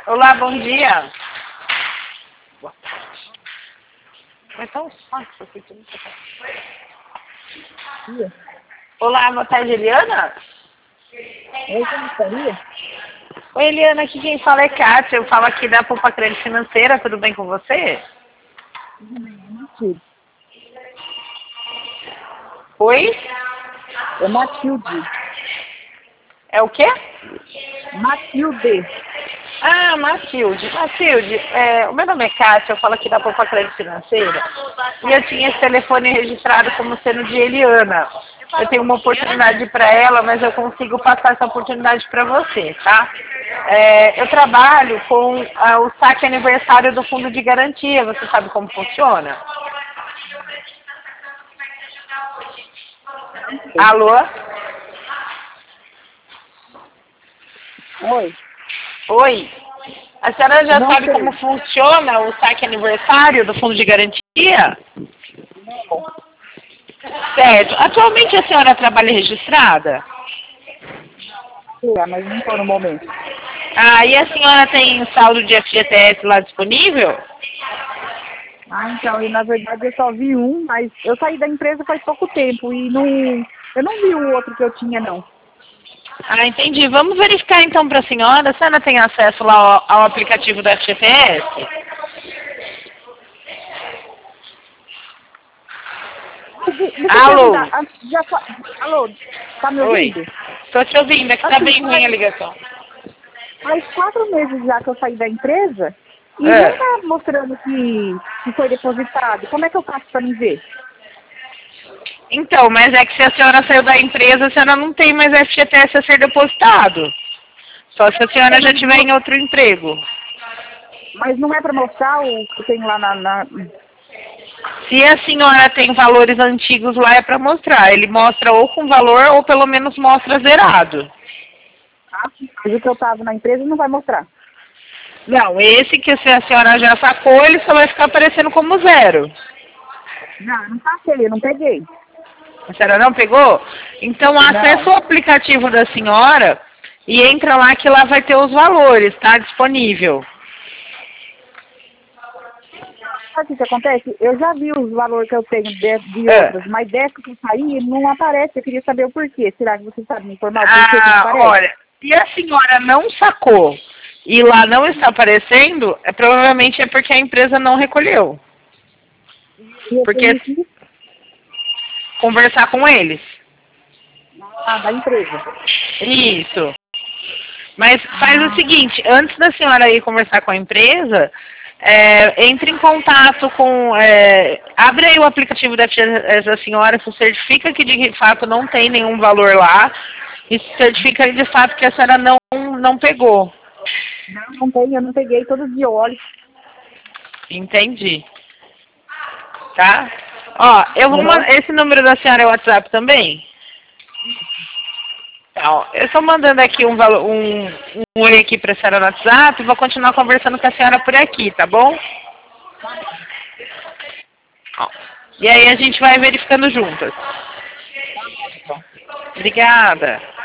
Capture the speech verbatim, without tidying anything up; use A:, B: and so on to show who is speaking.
A: Olá, bom dia. Boa tarde. Mas tá um saco isso aqui, tudo isso aqui. Olá, boa tarde, Eliana.
B: Oi, como estaria?
A: Oi, Eliana, aqui quem fala é Kátia. Eu falo aqui da Poupa Crédito Financeira. Tudo bem com você?
B: Matilde.
A: Oi?
B: É Matilde.
A: É o quê?
B: Matilde.
A: Ah, Matilde. Matilde, é, o meu nome é Kátia, eu falo aqui da Poupa Crédito Financeira. E eu tinha esse telefone registrado como sendo de Eliana. Eu tenho uma oportunidade para ela, mas eu consigo passar essa oportunidade para você, tá? É, eu trabalho com ah, o saque aniversário do Fundo de Garantia. Você sabe como funciona? Alô?
B: Oi.
A: Oi? A senhora já
B: Não
A: sabe
B: sei.
A: como funciona o saque aniversário do Fundo de Garantia?
B: Não.
A: Certo. Atualmente a senhora trabalha registrada?
B: É, mas não estou no momento.
A: Ah, e a senhora tem saldo de F G T S lá disponível?
B: Ah, então, e na verdade eu só vi um, mas eu saí da empresa faz pouco tempo e não, eu não vi o outro que eu tinha, não.
A: Ah, entendi. Vamos verificar então para a senhora. A senhora tem acesso lá ao, ao aplicativo do F G T S?
B: Mas de- deixa eu
A: Alô?
B: perguntar, antes já fa- alô, tá me
A: Oi.
B: ouvindo?
A: Estou te ouvindo, é que tá
B: Assim,
A: bem ruim a
B: faz,
A: ligação.
B: faz quatro meses já que eu saí da empresa e não
A: É.
B: tá mostrando que, que foi depositado. Como é que eu faço para me ver?
A: Então, mas é que se a senhora saiu da empresa, a senhora não tem mais F G T S a ser depositado. Só se a senhora
B: É,
A: já
B: mas,
A: tiver em outro emprego.
B: mas não é para mostrar o que tem lá na, na...
A: Se a senhora tem valores antigos lá, é para mostrar. Ele mostra ou com valor ou pelo menos mostra zerado.
B: Mas o que eu tava na empresa não vai mostrar.
A: Não, esse que se a senhora já sacou, ele só vai ficar aparecendo como zero.
B: Não, não passei, eu não peguei.
A: A senhora não pegou? Então acessa
B: Não.
A: o aplicativo da senhora e entra lá que lá vai ter os valores, tá? Disponível.
B: Sabe o que acontece? Eu já vi os valores que eu tenho de, de
A: É.
B: outras, mas dessa que eu saí não aparece. Eu queria saber o porquê. Será que você sabe me informar o porquê que não
A: Ah,
B: aparece?
A: olha, se a senhora não sacou e lá não está aparecendo, é, provavelmente é porque a empresa não recolheu.
B: E eu
A: Porque
B: tenho que
A: conversar com eles.
B: ah, da empresa.
A: Isso. Mas faz o
B: Ah,
A: seguinte, antes da senhora ir conversar com a empresa, é, entre em contato com... É, abre aí o aplicativo da, F G T S da senhora, se certifica que de fato não tem nenhum valor lá e se certifica de fato que a senhora não, não pegou.
B: não, não tem, eu não peguei todos de óleo.
A: Entendi. Tá? Ó, eu vou
B: Aham.
A: mandar... Esse número da senhora é o WhatsApp também? Tá, ó, eu estou mandando aqui um, valo- um, um oi aqui para a senhora no WhatsApp e vou continuar conversando com a senhora por aqui, tá bom? Ó, e aí a gente vai verificando juntas.
B: Tá bom, então.
A: Obrigada.